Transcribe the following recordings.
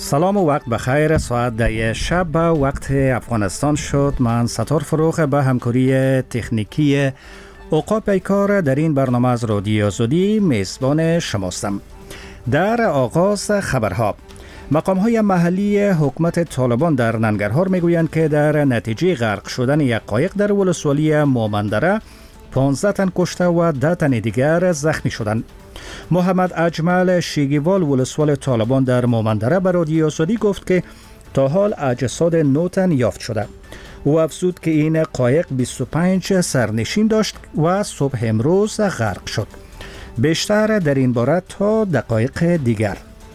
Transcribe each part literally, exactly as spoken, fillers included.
سلام و وقت بخیر. ساعت ده شب به وقت افغانستان شد. من ستار فروغ به همکاری تکنیکی اوقات پیکار در این برنامه از رادیو آزادی میزبان شماستم. در آغاز خبرها، مقام‌های محلی حکومت طالبان در ننگرهار میگویند که در نتیجه غرق شدن یک قایق در ولسوالی مومندره پانزده تن کشته و ده تن دیگر زخمی شدند. محمد اجمل شیگیوال ولسوال طالبان در مومندره به رادیو آزادی گفت که تا حال اجساد نه تن یافت شده. او افزود که این قایق بیست و پنج سرنشین داشت و صبح امروز غرق شد. بیشتر در این باره تا دقایق دیگر.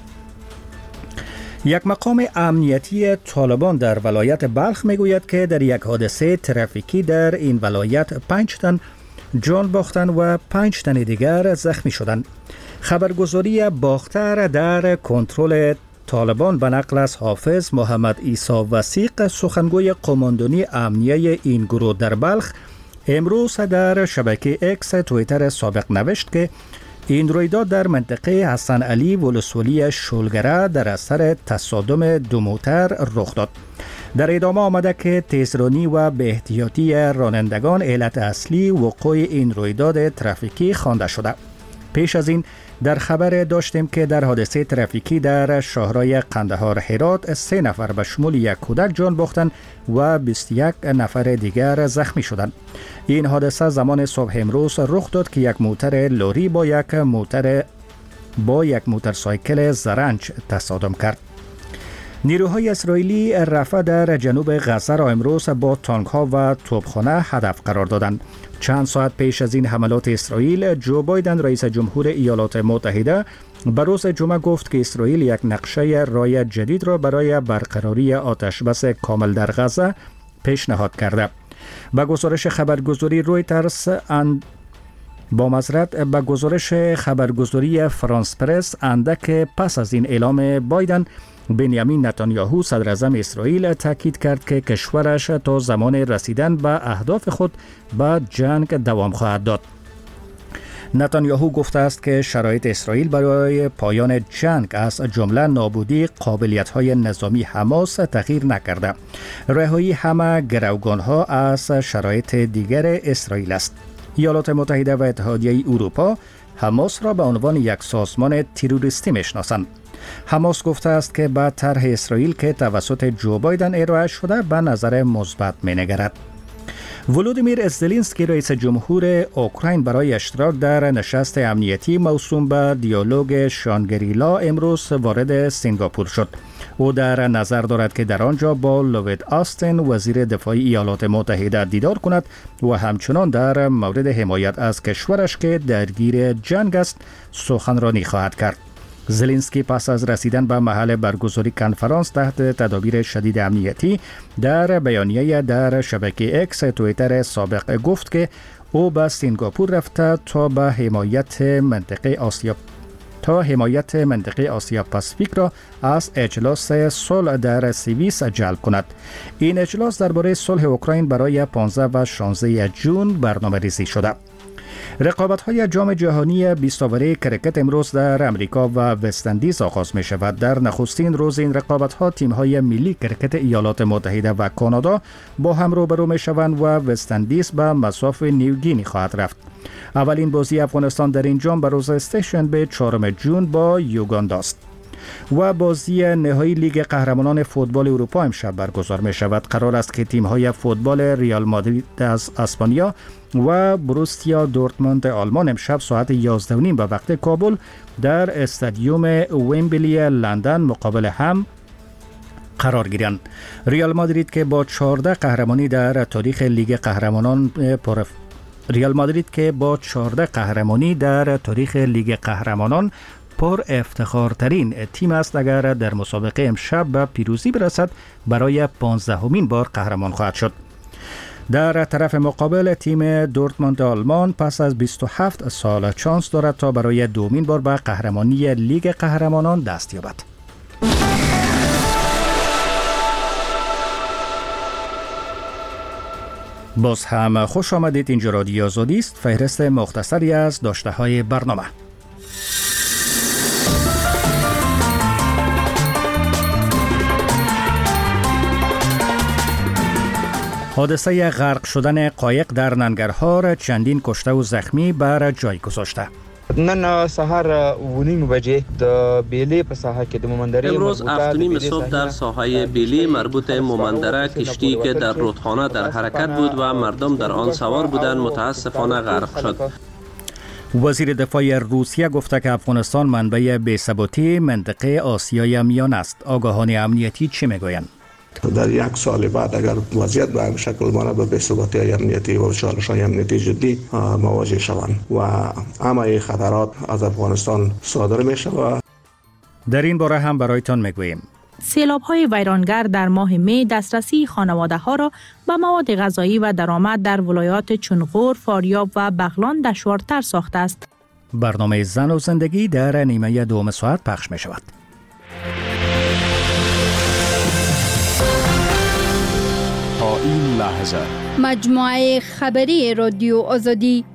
یک مقام امنیتی طالبان در ولایت بلخ میگوید که در یک حادثه ترافیکی در این ولایت پنج تن جان باختند و پنج تن دیگر زخمی شدند. خبرگزاری باختر در کنترل طالبان به نقل از حافظ محمد عیسی وثیق، سخنگوی قماندانی امنیه این گروه در بلخ، امروز در شبکه اکس توییتر سابق نوشت که این رویداد در منطقه حسن علی ولسوالی شلگره در اثر تصادم دو موتر رخ داد. در ادامه آمده که تیزرانی و به احتیاطی رانندگان علت اصلی وقوع این رویداد ترافیکی خوانده شده. پیش از این در خبر داشتیم که در حادثه ترافیکی در شاهراه قندهار هرات سه نفر به شمول یک کودک جان باختند و بیست و یک نفر دیگر زخمی شدند. این حادثه زمان صبح امروز رخ داد که یک موتر لوری با یک موتر با یک موتورسایکل زرنج تصادم کرد. نیروهای اسرائیلی رفح در جنوب غزه را امروز با تانک‌ها و توپخانه هدف قرار دادند. چند ساعت پیش از این حملات اسرائیل، جو بایدن رئیس جمهور ایالات متحده به روز جمعه گفت که اسرائیل یک نقشه راه جدید را برای برقراری آتشبس کامل در غزه پیشنهاد کرده. با گزارش خبرگزاری رویترز اند با معذرت به گزارش خبرگزاری فرانس پرس، اندک پس از این اعلام بایدن، بنیامین نتانیاهو صدر اعظم اسرائیل تاکید کرد که کشورش تا زمان رسیدن به اهداف خود به جنگ دوام خواهد داد. نتانیاهو گفته است که شرایط اسرائیل برای پایان جنگ از جمله نابودی قابلیت‌های نظامی حماس تغییر نکرده. رهایی همه گروگان‌ها از شرایط دیگر اسرائیل است. ایالات متحده و اتحادیه اروپا حماس را به عنوان یک سازمان تروریستی میشناسند. حماس گفته است که با طرح اسرائیل که توسط جو بایدن ارائه شده به نظر مثبت می‌نگرد. ولودیمیر زلنسکی رئیس جمهور اوکراین برای اشتراک در نشست امنیتی موسوم به دیالوگ شانگریلا امروز وارد سنگاپور شد. او در نظر دارد که در آنجا با لوید آستین وزیر دفاع ایالات متحده دیدار کند و همچنان در مورد حمایت از کشورش که درگیر جنگ است سخنرانی خواهد کرد. زلنسکی پس از رسیدن به محل برگزاری کنفرانس تحت تدابیر شدید امنیتی در بیانیه در شبکه اکس توییتر سابق گفت که او به سنگاپور رفته تا به حمایت منطقه آسیا تا حمایت منطقه آسیا پاسیفیک را از اجلاس صلح در سوئیس جلب کند. این اجلاس درباره صلح اوکراین برای پانزده و شانزده ژوئن برنامه‌ریزی شده. رقابت‌های جام جهانی بیست اوری کرکت امروز در امریکا و وست‌اندیز آغاز می شود. در نخستین روز این رقابت‌ها تیم‌های ملی کرکت ایالات متحده و کانادا با هم روبرو می شوند و وست‌اندیز به مصاف نیوگینی خواهد رفت. اولین بازی افغانستان در این جام به روز سه‌شنبه چهارم ژوئن با یوگاندا است. و بازی نهایی لیگ قهرمانان فوتبال اروپا امشب برگزار می شود. قرار است که تیم‌های فوتبال ریال مادرید از اسپانیا و بروسیا دورتموند آلمان امشب ساعت یازده و نیم به وقت کابل در استادیوم ویمبلی لندن مقابل هم قرار گیرند. ریال مادرید که با چهارده قهرمانی در تاریخ لیگ قهرمانان پر ریال مادرید که با چهارده قهرمانی در تاریخ لیگ قهرمانان پر افتخارترین تیم است، اگر در مسابقه امشب به پیروزی برسد برای پانزدهمین بار قهرمان خواهد شد. در طرف مقابل تیم دورتموند آلمان پس از بیست و هفت سال چانس دارد تا برای دومین بار به قهرمانی لیگ قهرمانان دست یابد. باز هم خوش آمدید. اینجا رادیو آزادی است. فهرست مختصری از داشته‌های برنامه. حادثه غرق شدن قایق در ننگرهار چندین کشته و زخمی بر جای گذاشته. نن سحر و نیم بجې د بیلی په ساحه کې د مومندره امروز هفت و نیم صبح در ساحه بیلی مربوط مومندره کشتی که در رودخانه در حرکت بود و مردم در آن سوار بودند متاسفانه غرق شد. وزیر دفاع روسیه گفته که افغانستان منبع بی‌ثباتی منطقه آسیای میان است. آگاهان امنیتی چی میگویند؟ در یک سال بعد اگر وضعیت به این شکل مانه به بی‌ثباتی امنیتی و چالش‌های امنیتی جدی مواجه شوند و همه خطرات از افغانستان صادر می شود. در این باره هم برایتان میگوییم. سیلاب‌های ویرانگر در ماه می دسترسی خانواده‌ها را به مواد غذایی و درآمد در ولایات چون غور، فاریاب و بغلان دشوارتر ساخته است. برنامه زن و زندگی در نیمه دوم ساعت پخش می شود. تا این لحظه مجموعه خبری رادیو آزادی.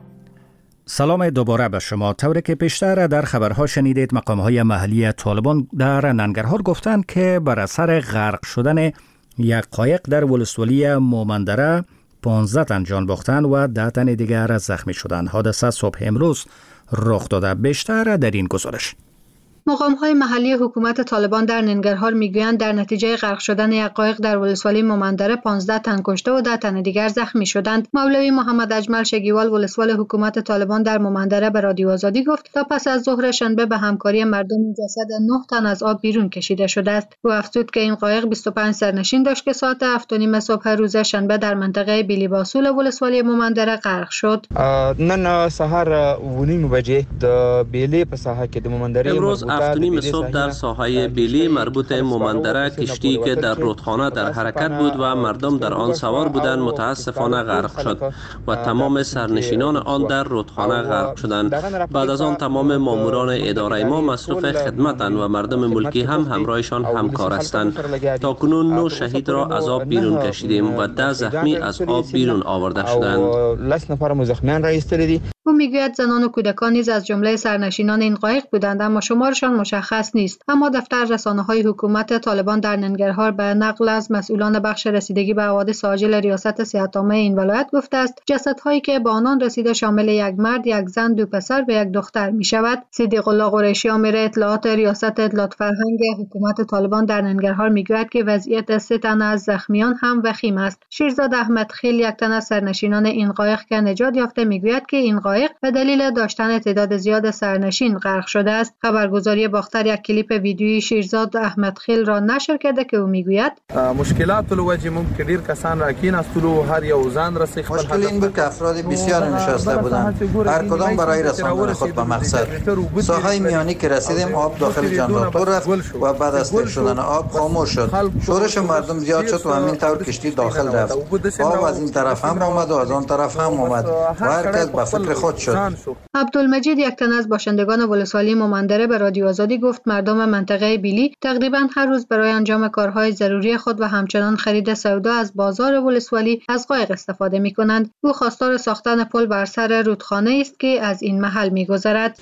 سلام دوباره به شما. طوری که پیشتر در خبرها شنیدید مقام‌های محلی طالبان در ننگرهار گفتند که بر اثر غرق شدن یک قایق در ولسوالی مومندره پانزده تن جان باختند و ده تن دیگر زخمی شدند. حادثه صبح امروز رخ داده. بیشتر در این گزارش. مقام‌های محلی حکومت طالبان در ننگرهار میگویند در نتیجه غرق شدن یک قایق در ولسوالی مومندره پانزده تن کشته و ده تن دیگر زخمی شدند. مولوی محمد اجمل شگیوال ولسوال حکومت طالبان در مومندره به رادیو آزادی گفت تا پس از ظهر شنبه به همکاری مردم جسد نه تن از آب بیرون کشیده شده است. او افزود که این قایق بیست و پنج سرنشین داشت که ساعت هفت و نیم صبح روز شنبه در منطقه بیلی باسول ولسوالی مومندره غرق شد. نن سحر و نیم بجې د بیلی په ساحه کې د مومندره امروز هفت و نیم صبح در ساحه بیلی مربوط مومندره کشتی که در رودخانه در حرکت بود و مردم در آن سوار بودند متاسفانه غرق شد و تمام سرنشینان آن در رودخانه غرق شدند. بعد از آن تمام ماموران اداره ما مصروف خدمتند و مردم ملکی هم همراهشان همکار هستند. تا کنون نه شهید را از آب بیرون کشیدیم و ده زخمی از آب بیرون آورده شدند. لس نفر مزخمیان را ایستالیدی. او میگوید زنان و کودکان نیز از جمله سرنشینان این قایق بودند اما شمارشان مشخص نیست. اما دفتر رسانه‌های حکومت طالبان در ننگرهار به نقل از مسئولان بخش رسیدگی به حوادث عاجل ریاست صحت‌عامه این ولایت گفته است جسدهایی که به آنان رسیده شامل یک مرد، یک زن، دو پسر و یک دختر میشود. صدیق الله قریشی آمر اطلاعات ریاست اطلاعات فرهنگ حکومت طالبان در ننگرهار میگوید که وضعیت سه تن از زخمیان هم وخیم است. شیرزاد احمد خیل یک تن از سرنشینان این قایق که نجات یافته میگوید که این قایق به دلیل داشتن تعداد زیاد سرنشین غرق شده است. خبرگزاری باختر یک کلیپ ویدیویی شیرزاد احمد خیل را نشر کرده که او میگوید مشکلات الوجه ممکن دیر کسان را کین استلو هر یو زان رسید. مشکل این بود که افراد بسیار نشسته بودند، هر کدام برای رساندن خود به مقصد. ساحه میانی که رسیدیم آب داخل جنراتور رفت و بعد از تیر شدن آب خاموش شد. شورش مردم زیاد شد و همین طور کشتی داخل رفت. آب از این طرف هم آمد و از آن طرف هم آمد و هر کس به فکر خود شد. عبدالمجید یک تن از باشندگان ولسوالی مومندره به رادیو آزادی گفت مردم منطقه بیلی تقریبا هر روز برای انجام کارهای ضروری خود و همچنان خرید سودا از بازار ولسوالی از قایق استفاده می کنند. او خواستار ساختن پل بر سر رودخانه است که از این محل می گذرد.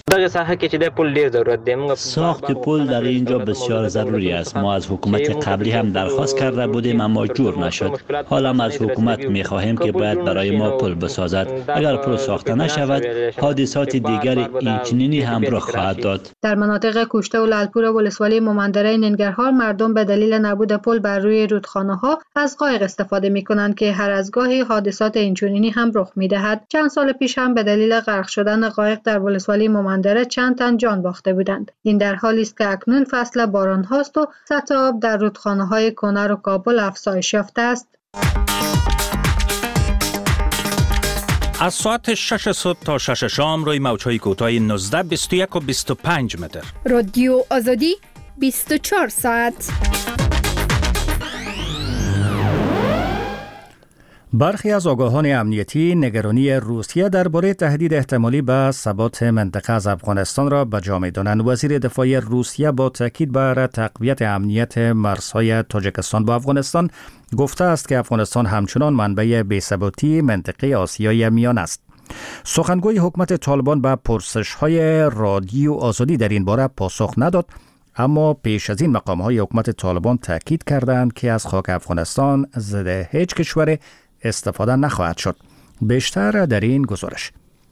ساخت پل در اینجا بسیار ضروری است. ما از حکومت قبلی هم درخواست کرده بودیم اما جور نشد. حالا هم از حکومت می خواهیم که باید برای ما پل بسازد. اگر پل ساخته نشود حادثات دیگر اینچنینی هم رخ خواهد داد. در مناطق کوشته و لالپور ولسوالی مومندره ننگرهار مردم به دلیل نبود پل بر روی رودخانه‌ها از قایق استفاده می‌کنند که هر از گاهی حادثات اینچنینی هم رخ می‌دهد. چند سال پیش هم به دلیل غرق شدن قایق در ولسوالی مومندره چند تن جان باخته بودند. این در حالی است که اکنون فصل باران هاست و سطح آب در رودخانه‌های کنر و کابل افزایش یافته است. از ساعت شش صبح تا شش شام روی موج‌های کوتاه نوزده، بیست و یک و بیست و پنج متر. رادیو آزادی بیست و چهار ساعت. برخی از آگاهان امنیتی نگرانی روسیه درباره تهدید احتمالی به ثبات منطقه از افغانستان را به جا می‌دانند. وزیر دفاع روسیه با تاکید بر تقویت امنیت مرزهای تاجیکستان با افغانستان گفته است که افغانستان همچنان منبع بی‌ثباتی منطقه آسیای میان است. سخنگوی حکومت طالبان به پرسش‌های رادیو آزادی در این باره پاسخ نداد، اما پیش از این مقام‌های حکومت طالبان تاکید کردند که از خاک افغانستان ضد هیچ کشور استفاده نخواهد شد. بیشتر در این گزارش.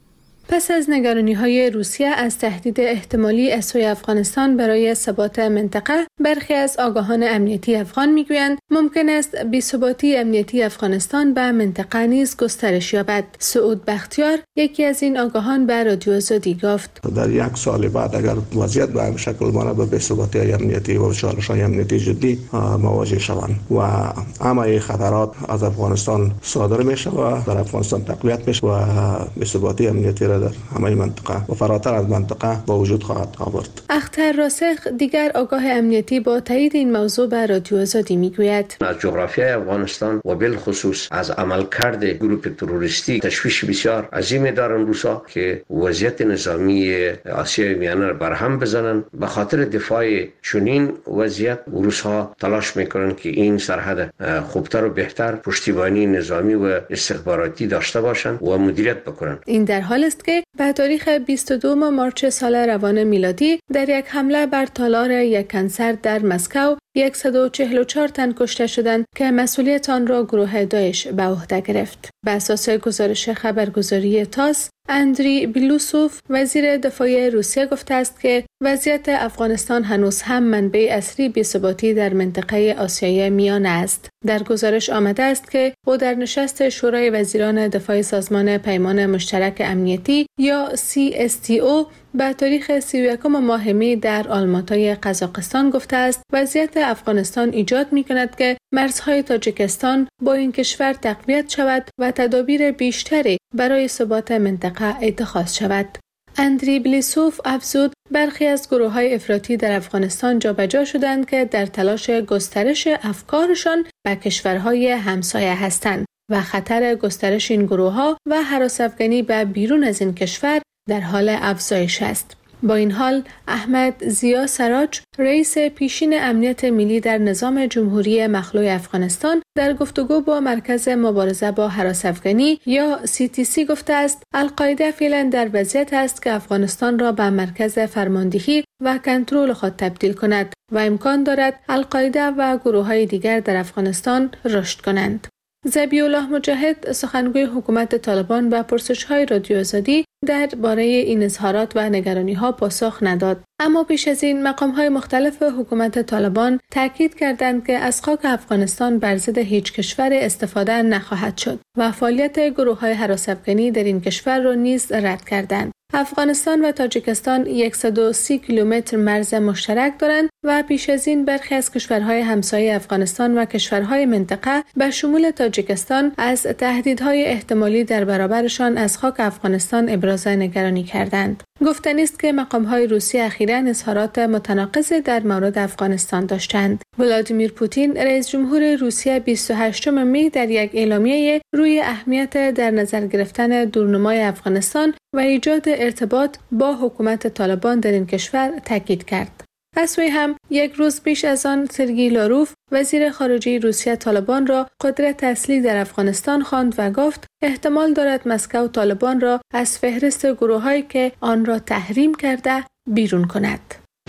پس از نگرانی‌های روسیه از تهدید احتمالی از سوی افغانستان برای ثبات منطقه، برخی از آگاهان امنیتی افغان می‌گویند ممکن است بی‌ثباتی امنیتی افغانستان به منطقه نیز گسترش یابد. سعود بختیار، یکی از این آگاهان، به رادیو آزادی گفت: در یک سال بعد اگر وضعیت به همین شکل مانه به بی‌ثباتی امنیتی و چالش‌های امنیتی جدی مواجه شوند و همه خطرات از افغانستان صادر میشه و در افغانستان تقویت میشه و بی‌ثباتی امنیتی در همه منطقه و فراتر از منطقه با وجود خواهد آورد. اختر راسخ، دیگر آگاه امنیتی، با تایید این موضوع به رادیو آزادی میگوید: از جغرافیای افغانستان و بالخصوص از عملکرد گروه تروریستی تشویش بسیار عظیمی دارن روسا که وضعیت نظامی آسیای میانه را برهم بزنن. به خاطر دفاع چنین وضعیت روسا تلاش میکنن که این سرحد خوبتر و بهتر پشتیبانی نظامی و استخباراتی داشته باشند و مدیریت بکنن. این در حال است که به تاریخ بیست و دوم مارچ سال روان میلادی در یک حمله بر تالار یک کنسرت در مسکو صد و چهل و چهار تن کشته شدند که مسئولیت آن را گروه داعش به عهده گرفت. به اساس گزارش خبرگزاری تاس، اندری بیلوسوف، وزیر دفاع روسیه، گفته است که وضعیت افغانستان هنوز هم منبع اصلی بی‌ثباتی در منطقه آسیای میانه است. در گزارش آمده است که او در نشست شورای وزیران دفاع سازمان پیمان مشترک امنیتی یا سی اس تی او به تاریخ سی و یکم ماه می در آلماتای قزاقستان گفته است وضعیت افغانستان ایجاد می کند که مرزهای تاجیکستان با این کشور تقویت شود و تدابیر بیشتری برای ثبات منطقه اتخاذ شود. اندری بلیسوف افزود برخی از گروه‌های افراطی در افغانستان جابجا شدند که در تلاش گسترش افکارشان به کشورهای همسایه هستند و خطر گسترش این گروه‌ها و هراس‌افکنی به بیرون از این کشور در حال افزایش است. با این حال، احمد زیا سراج، رئیس پیشین امنیت ملی در نظام جمهوری مخلوع افغانستان، در گفتگو با مرکز مبارزه با هراس‌افکنی یا سی تی سی گفته است القاعده فعلا در وضعیت است که افغانستان را به مرکز فرماندهی و کنترل خود تبدیل کند و امکان دارد القاعده و گروه‌های دیگر در افغانستان رشد کنند. ذبیح الله مجاهد، سخنگوی حکومت طالبان، به پرسش‌های رادیو آزادی درباره این اظهارات و نگرانی‌ها پاسخ نداد. اما پیش از این مقام‌های مختلف حکومت طالبان تاکید کردند که از خاک افغانستان بر ضد هیچ کشور استفاده نخواهد شد و فعالیت گروه‌های هراس‌افکنی در این کشور را نیز رد کردند. افغانستان و تاجیکستان صد و سی کیلومتر مرز مشترک دارند و پیش از این برخی از کشورهای همسایه افغانستان و کشورهای منطقه به شمول تاجیکستان از تهدیدهای احتمالی در برابرشان از خاک افغانستان ابراز نگرانی کردند. گفتنی است که مقام‌های روسیه اخیراً اظهارات متناقضی در مورد افغانستان داشتند. ولادیمیر پوتین، رئیس جمهور روسیه، بیست و هشتم می در یک اعلامیه روی اهمیت در نظر گرفتن دورنمای افغانستان و ایجاد ارتباط با حکومت طالبان در این کشور تاکید کرد. از سوی هم یک روز پیش از آن سرگئی لاروف، وزیر خارجه روسیه، طالبان را قدرت اصلی در افغانستان خواند و گفت احتمال دارد مسکو طالبان را از فهرست گروه‌هایی که آن را تحریم کرده بیرون کند.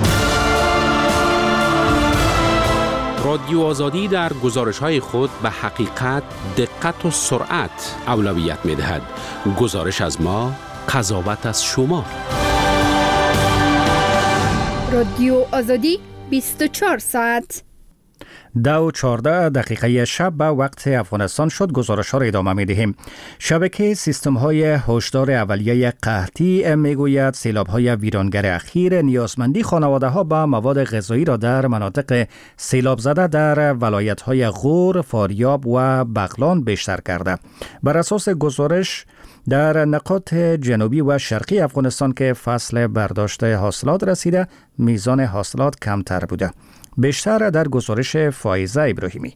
رادیو آزادی در گزارش‌های خود به حقیقت، دقت و سرعت اولویت می‌دهد. گزارش از ما، قضاوت از شما. رادیو آزادی بیست و چهار ساعت. دو و چهارده دقیقه شب به وقت افغانستان شد. گزارش ها را ادامه می دهیم. شبکه سیستم های هشدار اولیه قحطی می گوید سیلاب های ویرانگر اخیر نیازمندی خانواده ها به مواد غذایی را در مناطق سیلاب زده در ولایت های غور، فاریاب و بغلان بیشتر کرده. بر اساس گزارش در نقاط جنوبی و شرقی افغانستان که فصل برداشت حاصلات رسیده، میزان حاصلات کمتر بوده. بیشتر در گزارش فائزه ابراهیمی.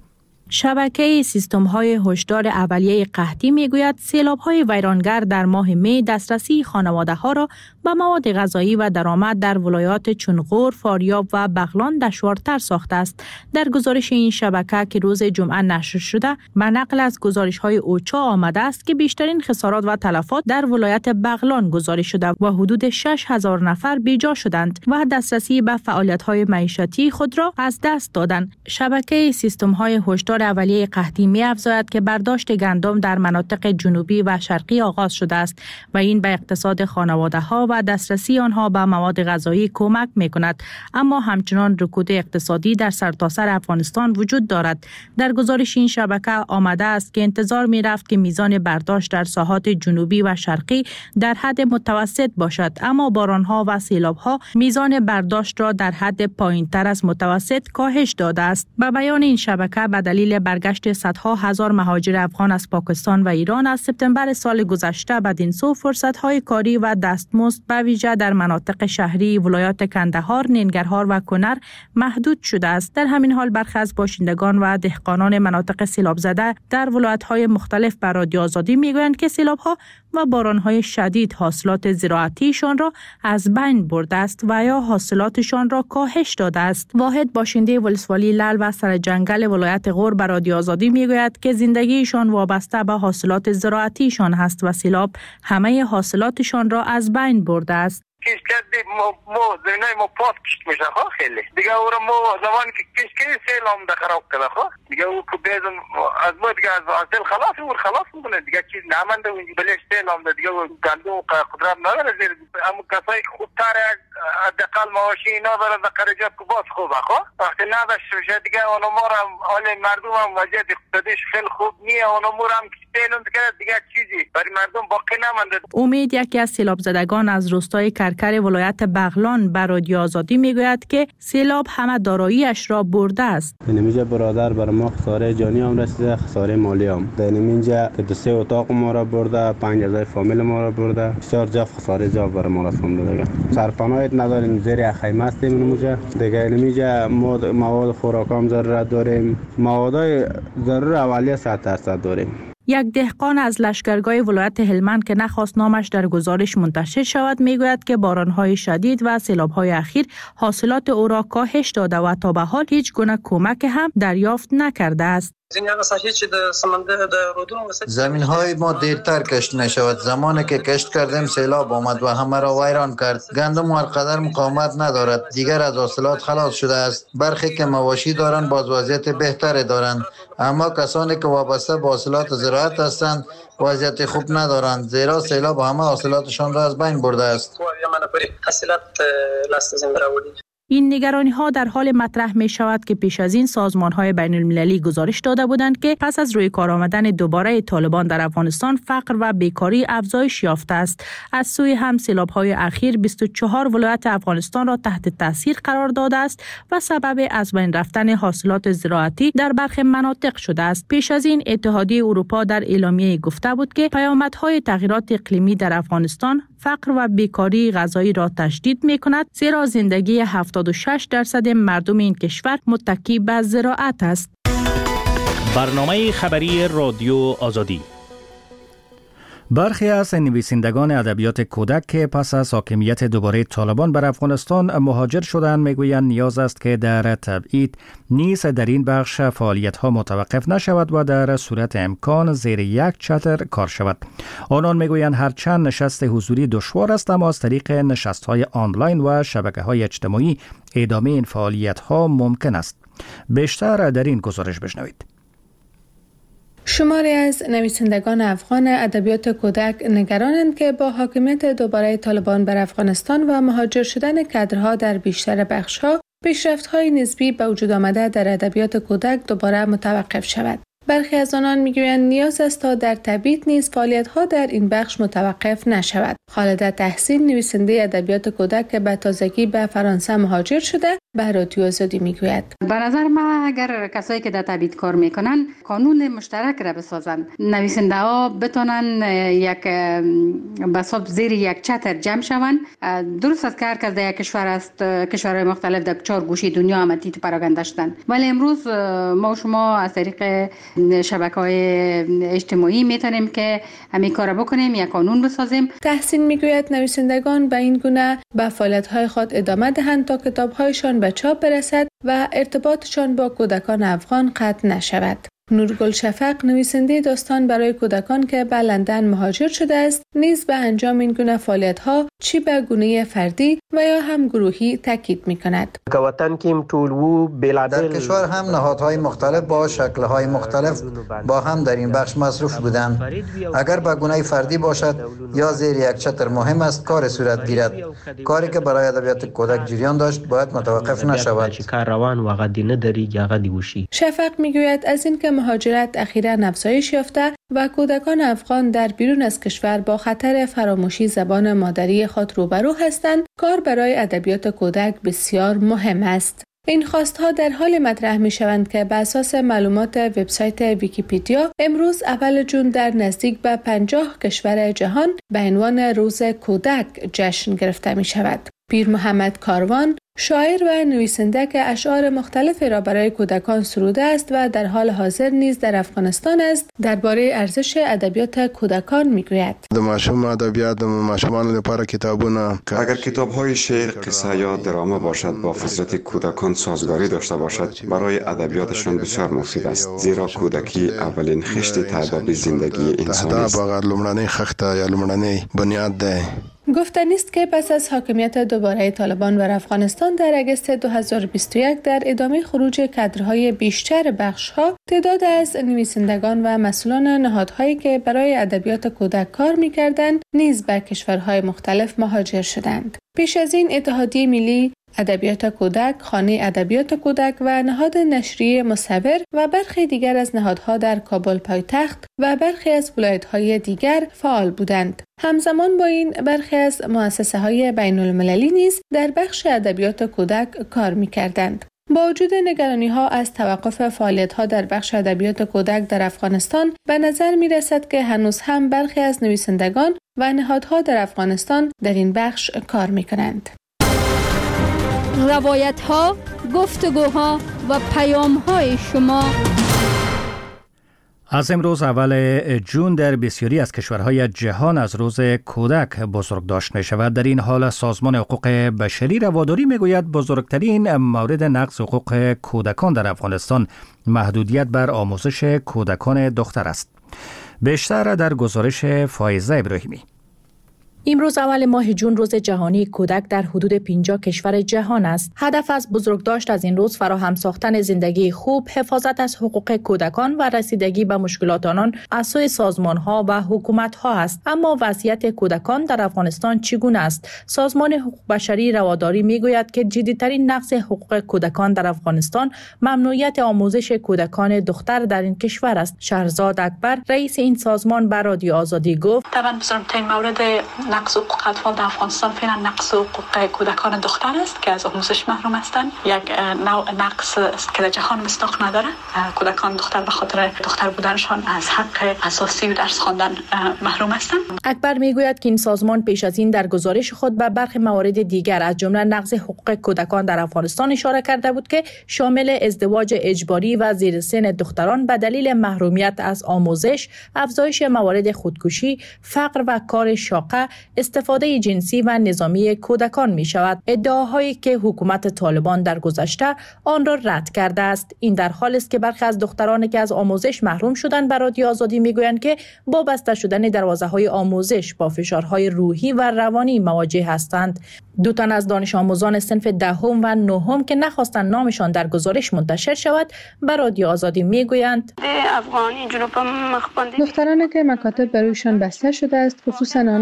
شبکه سیستم‌های هشدار اولیه قحطی میگوید سیلاب‌های ویرانگر در ماه می دسترسی خانواده‌ها را به مواد غذایی و درآمد در ولایات چون غور، فاریاب و بغلان دشوارتر ساخته است. در گزارش این شبکه که روز جمعه نشر شده، به نقل از گزارش‌های اوچا آمده است که بیشترین خسارات و تلفات در ولایت بغلان گزارش شده و حدود شش هزار نفر بیجا شدند و دسترسی به فعالیت‌های معیشتی خود را از دست دادند. شبکه سیستم‌های هشدار اولیه قحطی می‌افزاید که برداشت گندم در مناطق جنوبی و شرقی آغاز شده است و این به اقتصاد خانواده‌ها و دسترسی آنها به مواد غذایی کمک می‌کند، اما همچنان رکود اقتصادی در سرتاسر افغانستان وجود دارد. در گزارش این شبکه آمده است که انتظار می‌رفت که میزان برداشت در ساحات جنوبی و شرقی در حد متوسط باشد، اما باران‌ها و سیلاب‌ها میزان برداشت را در حد پایین‌تر از متوسط کاهش داده است. به بیان این شبکه به دلیل برگشت صدها هزار مهاجر افغان از پاکستان و ایران از سپتامبر سال گذشته بدین سو فرصت‌های کاری و دستمزد به ویژه در مناطق شهری ولایات کندهار، ننگرهار و کنر محدود شده است. در همین حال برخی از باشندگان و دهقانان مناطق سیلاب زده در ولایت‌های مختلف به رادیو آزادی میگویند که سیلاب‌ها و باران‌های شدید حاصلات زراعتیشان را از بین برده است و یا حاصلاتشان را کاهش داده است. واحد باشنده ولسوالی لعل و سرجنگل ولایت غور به رادیو آزادی میگوید که زندگیشان وابسته به حاصلات زراعتیشان هست و سیلاب همه حاصلاتشان را از بین برده است. کش کرده مو مو زمینای مو پاس کشت میشه خو خیلی دیگه او را مو زمانی که کش کردی سیل هم ده خراب کرده خو دیگه او که بیزم از ما دیگه از سیل خلاص او خلاص میکنه دیگه چیز نمانده و بلیش سیل هم ده دیگه گندو قدرت نداره زیر اما کسایی که خوبتر حداقل معاشی اینا داره در خرجات که باز خوبه خو وقتی نداشت بشه دیگه اون امور هم حال مردم هم وضعیت اقتصادیش خیلی خوب نیه اون امور هم سیل هم دیگه دیگه چیزی برای مردم باقی نمانده. امید یکی از سیلاب زدگان از روستای کرکر ولایت بغلان به رادیو آزادی میگوید که سیلاب همه داراییش را برده است. اینجا برادر بر ما خساره جانی هم رسیده، خساره مالی هم. در اینجا دو سه اتاق ما را برده، پنج اعضای فامیل ما را برده، بسیار جف خساره جا بر ما رسونده دیگه. سرپناهی نداریم، زیر خیمه هستیم اینجا. دیگه اینجا مواد خوراک هم ضرورت داریم، موادای ضرور اولیه صد درصد داریم. یک دهقان از لشکرگاه ولایت هلمند که نخواست نامش در گزارش منتشر شود میگوید که بارانهای شدید و سیلابهای اخیر حاصلات او را کاهش داده و تا به حال هیچ گونه کمک هم دریافت نکرده است. زمین های ما دیرتر کشت نشود. زمانی که کشت کردیم سیلاب آمد و همه را ویران کرد. گندم هر قدر مقاومت ندارد، دیگر از حاصلات خلاص شده است. برخی که مواشی دارند باز وضعیت بهتری دارند، اما کسانی که وابسته به حاصلات زراعت هستند وضعیت خوب ندارند، زیرا سیلاب همه حاصلاتشان را از بین برده است. این نگرانی ها در حال مطرح می شود که پیش از این سازمان های بین المللی گزارش داده بودند که پس از روی کار آمدن دوباره طالبان در افغانستان فقر و بیکاری افزایش یافته است. از سوی هم سیلاب های اخیر بیست و چهار ولایت افغانستان را تحت تاثیر قرار داده است و سبب از بین رفتن حاصلات زراعتی در برخی مناطق شده است. پیش از این اتحادیه اروپا در اعلامیه گفته بود که پیامدهای تغییرات اقلیمی در افغانستان فقر و بیکاری غذایی را تشدید می کند، زیرا زندگی هفتاد و شش درصد مردم این کشور متکی به زراعت است. برنامه خبری رادیو آزادی. برخی از نویسندگان ادبیات کودک که پس از حاکمیت دوباره طالبان بر افغانستان مهاجر شدند میگویند نیاز است که در تبعید نیز در این بخش فعالیت‌ها متوقف نشود و در صورت امکان زیر یک چتر کار شود. آنان میگویند هرچند نشست حضوری دشوار است، اما از طریق نشست‌های آنلاین و شبکه‌های اجتماعی ادامه این فعالیت‌ها ممکن است. بیشتر در این گزارش بشنوید. شماری از نویسندگان افغان ادبیات کودک نگرانند که با حاکمیت دوباره طالبان بر افغانستان و مهاجر شدن کادرها در بیشتر بخش‌ها، پیشرفت‌های نسبی به وجود آمده در ادبیات کودک دوباره متوقف شود. برخی از آنان می‌گویند نیاز است تا در تبعید نیز فعالیت‌ها در این بخش متوقف نشود. خالده تحسین، نویسنده ادبیات کودک که به تازگی به فرانسه مهاجر شده، به رادیو آزادی میگوید. به نظر من اگر کسایی که در تبعید کار میکنن قانون مشترک را بسازن، نویسنده ها بتونن یک بساب زیر یک چتر جمع شوند. درست است که هر کس در یک کشور است، کشورهای مختلف در چهار گوشه دنیا هم تیت پراگنده شدن، ولی امروز ما و شما از طریق شبکه‌های اجتماعی میتونیم که همین کار بکنیم، یک قانون بسازیم. تحسین میگوید نویسندگان به این گونه به فعالیت‌های خود ادامه دهند تا کتاب‌هایشان به چاپ برسد و ارتباطشان با کودکان افغان قطع نشود. نورگل شفق، نویسنده داستان برای کودکان که به لندن مهاجر شده است، نیز به انجام این گونه فعالیت‌ها چی به گونه فردی و یا هم گروهی تاکید می‌کند. در کشور هم نهادهای مختلف با شکل‌های مختلف با هم در این بخش مصروف بودند. اگر به گونه فردی باشد یا زیر یک چتر مهم است کار صورت گیرد. کاری که برای ادبیات کودک جریان داشت باید متوقف نشود. شفق می‌گوید از این که مهاجرت اخیراً افزایش یافته و کودکان افغان در بیرون از کشور با خطر فراموشی زبان مادری خود روبرو هستند، کار برای ادبیات کودک بسیار مهم است. این خواستها در حال مطرح می شوند که بر اساس معلومات وبسایت ویکی‌پدیا امروز اول جون در نزدیک به پنجاه کشور جهان به عنوان روز کودک جشن گرفته می شود. پیر محمد کاروان، شاعر و نویسنده که اشعار مختلفی را برای کودکان سروده است و در حال حاضر نیز در افغانستان است، درباره ارزش ادبیات کودکان میگوید. د ماشوم ادبیات د ماشومانو لپاره کتابونه، اگر کتاب‌های شعر، قصه یا درامه باشد با فطرت کودکان سازگاری داشته باشد، برای ادبیاتشان بسیار مفید است، زیرا کودکی اولین خشت تداوی زندگی انسان است. دا لومړنۍ خښته یا لومړنۍ بنیاد ده. گفتنی است که پس از حاکمیت دوباره طالبان بر افغانستان در اگست دو هزار و بیست و یک در ادامه خروج کادرهای بیشتر بخش‌ها، تعداد از نویسندگان و مسئولان نهادهایی که برای ادبیات کودک کار می‌کردند نیز به کشورهای مختلف مهاجر شدند. پیش از این اتحادیه ملی ادبیات کودک، خانه ادبیات کودک و نهاد نشریه مصور و برخی دیگر از نهادها در کابل پایتخت و برخی از ولایت‌های دیگر فعال بودند. همزمان با این برخی از مؤسسه‌های بین‌المللی نیز در بخش ادبیات کودک کار می‌کردند. با وجود نگرانی‌ها از توقف فعالیت‌ها در بخش ادبیات کودک در افغانستان، به نظر می‌رسد که هنوز هم برخی از نویسندگان و نهادها در افغانستان در این بخش کار می‌کنند. روایت‌ها، گفتگوها و پیام‌های شما. از امروز اول جون در بسیاری از کشورهای جهان از روز کودک بزرگداشت می شود. در این حال سازمان حقوق بشری رواداری می گوید بزرگترین مورد نقض حقوق کودکان در افغانستان محدودیت بر آموزش کودکان دختر است. بیشتر در گزارش فایزه ابراهیمی. امروز اول ماه جون روز جهانی کودک در حدود پنجاه کشور جهان است. هدف از بزرگداشت از این روز فراهم ساختن زندگی خوب، حفاظت از حقوق کودکان و رسیدگی به مشکلات آنان از سوی سازمان‌ها و حکومت‌ها است. اما وضعیت کودکان در افغانستان چگونه است؟ سازمان حقوق بشری رواداری می‌گوید که جدی‌ترین نقض حقوق کودکان در افغانستان ممنوعیت آموزش کودکان دختر در این کشور است. شهرزاد اکبر، رئیس این سازمان، به رادیو آزادی گفت: طبعاً بزرگترین مورد نقض حقوق اطفال در افغانستان فعلا نقض حقوق کودکان دختر است که از آموزش محروم هستند. یک نوع نقض است که در جهان مصداق نداره. کودکان دختر به خاطر دختر بودنشان از حق اساسی و درس خواندن محروم هستند. اکبر میگوید که این سازمان پیش از این در گزارش خود به برخی موارد دیگر از جمله نقض حقوق کودکان در افغانستان اشاره کرده بود که شامل ازدواج اجباری و زیر سن دختران به دلیل محرومیت از آموزش، افزایش موارد خودکشی، فقر و کار شاقه، استفاده جنسی و نظامی کودکان می شود. ادعاهایی که حکومت طالبان در گذشته آن را رد کرده است. این در حالی است که برخی از دخترانی که از آموزش محروم شدند به رادیو آزادی می گویند که با بسته شدن دروازه‌های آموزش با فشارهای روحی و روانی مواجه هستند. دو تن از دانش آموزان صنف دهم و نهم که نخواستند نامشان در گزارش منتشر شود به رادیو آزادی می گویند: دخترانی که مکاتب برایشان بسته شده است، خصوصا آنانی که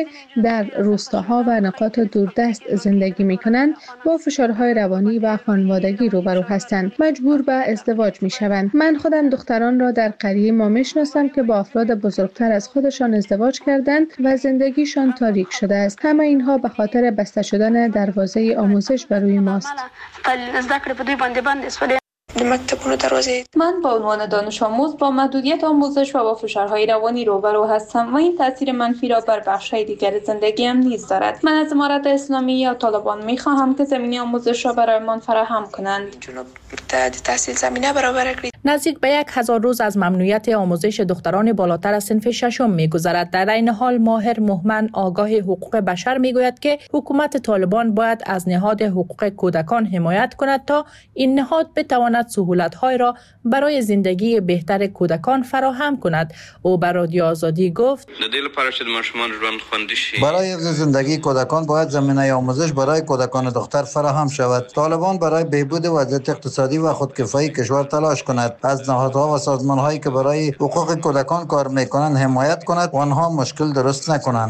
در روستاها و نقاط دوردست زندگی می کنند با فشارهای روانی و خانوادگی روبرو هستند. مجبور به ازدواج می شوند. من خودم دختران را در قریه ما می شناسم که با افراد بزرگتر از خودشان ازدواج کردند و زندگیشان تاریک شده است. همه اینها به خاطر بسته شدن دروازه آموزش بر روی ماست. من به عنوان دانش آموز با محدودیت آموزش و با فشارهای روانی روبرو هستم و این تاثیر منفی را بر بخش‌های دیگر زندگیم نیز دارد. من از امارت اسلامی یا طالبان می خواهم که زمینه آموزش را برایمان فراهم کنند. نزدیک به یک هزار روز از ممنوعیت آموزش دختران بالاتر از صنف ششم می‌گذرد. در این حال ماهر مهمن آگاه حقوق بشر میگوید که حکومت طالبان باید از نهاد حقوق کودکان حمایت کند تا این نهاد بتواند سهولت‌های را برای زندگی بهتر کودکان فراهم کند. او بر رادیو آزادی گفت: برای حفظ زندگی کودکان باید زمینه آموزش برای کودکان دختر فراهم شود. طالبان برای بهبود وضعیت اقتصادی و خودکفایی کشور تلاش کند، از نهادها و سازمان‌هایی که برای حقوق کودکان کار می‌کنند حمایت کند و آنها مشکل درست نکنند.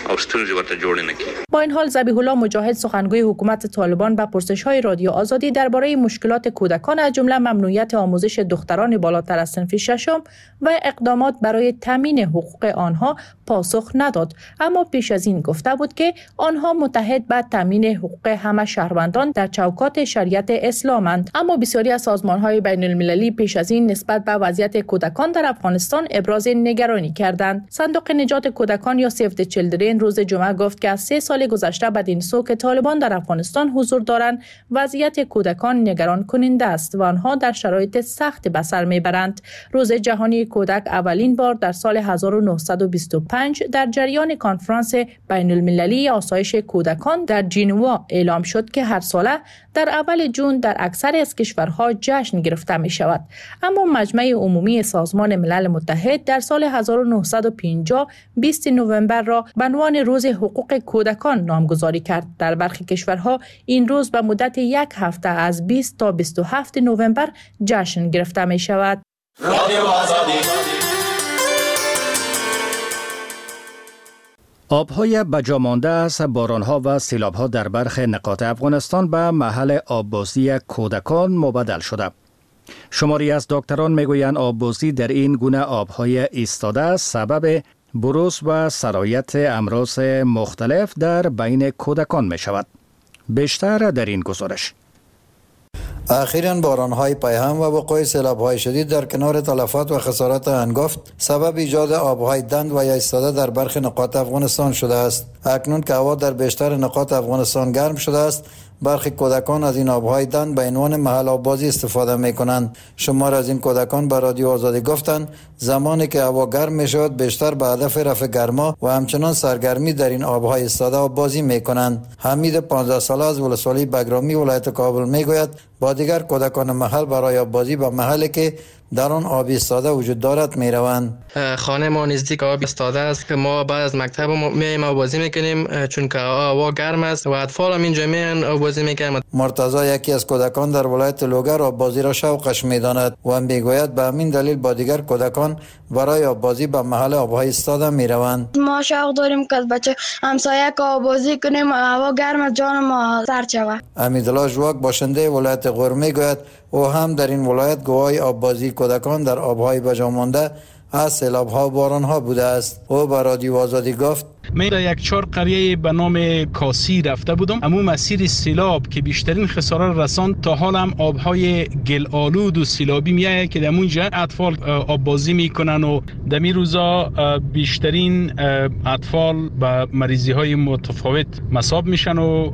با این حال ذبیح الله مجاهد سخنگوی حکومت طالبان به پرسش‌های رادیو آزادی درباره مشکلات کودکان از جمله ممنوعیت آموزش دختران بالاتر از صنف ششم و اقدامات برای تامین حقوق آنها پاسخ نداد، اما پیش از این گفته بود که آنها متحد به تامین حقوق همه شهروندان در چوکات شریعت اسلامند. اما بسیاری از سازمان‌های بین‌المللی پیش از این نسبت به وضعیت کودکان در افغانستان ابراز نگرانی کردند. صندوق نجات کودکان یا سیو د چیلدرن روز جمعه گفت که از سه سال گذشته بدین سو که طالبان در افغانستان حضور دارند، وضعیت کودکان نگران کننده است و آنها در شرایط سخت به سر میبرند. روز جهانی کودک اولین بار در سال هزار و نهصد و بیست و پنج در جریان کنفرانس بین‌المللی آسایش کودکان در ژنوا اعلام شد که هر ساله در اول جون در اکثر از کشورها جشن گرفته می شود. اما مجمع عمومی سازمان ملل متحد در سال هزار و نهصد و پنجاه بیست نوامبر را به عنوان روز حقوق کودکان نامگذاری کرد. در برخی کشورها این روز به مدت یک هفته از بیست تا بیست و هفت نوامبر جشن گرفته می شود. آبهای بجامانده از بارانها و سیلابها در برخی نقاط افغانستان به محل آببازی کودکان مبدل شده. شماری از دکتران میگویند آببازی در این گونه آبهای ایستاده سبب بروز و سرایت امراض مختلف در بین کودکان می شود. بیشتر در این گزارش. اخیراً باران‌های پیهم و وقوع سیلاب‌های شدید در کنار تلفات و خسارات هنگفت سبب ایجاد آب‌های دند و یا ایستاده در برخی نقاط افغانستان شده است. اکنون که هوا در بیشتر نقاط افغانستان گرم شده است، برخی کودکان از این آب‌های دند به عنوان محل آببازی استفاده می‌کنند. شمار از این کودکان به رادیو آزادی گفتند زمانی که هوا گرم می‌شود بیشتر به هدف رفع گرما و همچنان سرگرمی در این آب‌های ایستاده آببازی می‌کنند. حمید پانزده ساله از ولسوالی بگرامی ولایت کابل می‌گوید با دیگر کودکان محل برای آببازی به محلی که در آن آب ایستاده وجود دارد می روند. خانه ما نزدیک آب ایستاده است که ما بعد از مکتب میایم آببازی میکنیم چون که هوا گرم است و اطفال هم اینجا میان آببازی میکنند. مرتضی یکی از کودکان در ولایت لوگر آببازی را شوقش میداند و میگوید به همین دلیل با دیگر کودکان برای آببازی به محل آبهای ایستاده می روند. ما شوق داریم که بچه همسایه که آببازی کنیم هوا گرم است جان ما سرد شود. امیدالله ژواک باشنده ولایت غور میگوید او هم در این ولایت گواه آببازی کودکان در آبهای بجامانده از سیلاب‌ها و باران‌ها بوده است. او به رادیو آزادی گفت من در یک چهار قریه به نام کاسی رفته بودم. اما مسیر سیلاب که بیشترین خساره رساند تا حال هم آبهای گل آلود و سیلابی میایه که در اونجا اطفال آببازی میکنن و در این روزا بیشترین اطفال به مریضی های متفاوت مصاب میشن و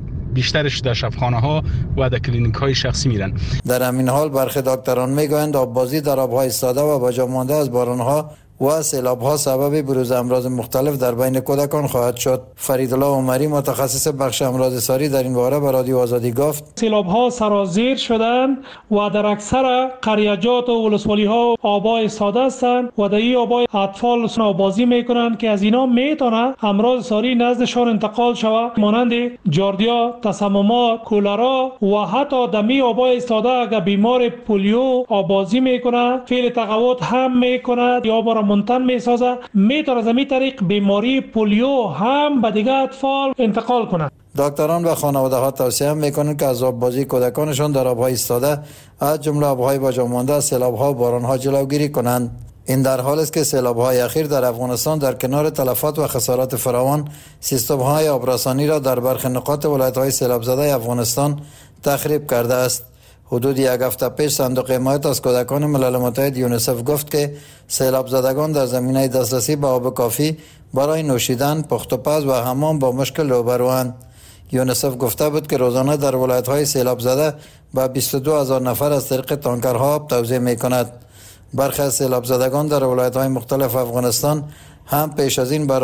بیشترش در شفاخانه ها و در کلینیک های شخصی میرن. در همین حال برخی دکتران میگویند آببازی در آبهای ایستاده و بجامانده از بارانها و سیلاب‌ها سبب بروز امراض مختلف در بین کودکان خواهد شد. فریدالله عمری متخصص بخش امراض ساری در این باره به رادیو آزادی گفت سیلاب‌ها سرازیر شدند و در اکثر قریه‌جات و ولسوالی‌ها آب‌ها ایستاده هستند و در این آب‌ها اطفال آببازی می‌کنند که از اینا میتونه امراض ساری نزدشان انتقال شود مانند جاردیا، تسممات، کولرا و حتی در این آب‌ها ایستاده اگر بیمار پولیو آببازی می‌کنه فعل تقوت هم می‌کند یا بر منتن میسازه، میتونه از این طریق بیماری پولیو هم به دیگر اطفال انتقال کنه. دکتران و خانواده ها توصیه میکنند که از آب بازی کودکانشان در آبهای ایستاده از جمله آبهای با جا مانده، سیلاب‌ها و باران‌ها جلوگیری کنند. این در حال است که سیلاب‌های اخیر در افغانستان در کنار تلفات و خسارات فراوان سیستم‌های آبرسانی را در برخی نقاط ولایت‌های سیلاب زده افغانستان تخریب کرده است. حدود یک هفته پیش صندوق حمایت از کودکان ملل متحد یونیسف گفت که سیلاب زدگان در زمینه دسترسی به آب کافی برای نوشیدن، پخت و پز و حمام با مشکل روبروند. یونیسف گفته بود که روزانه در ولایت‌های سیلاب زده به بیست و دو هزار نفر از طریق تانکرها آب توزیع می‌کند. برخی از سیلاب زدگان در ولایت‌های مختلف افغانستان هم پیش از این برای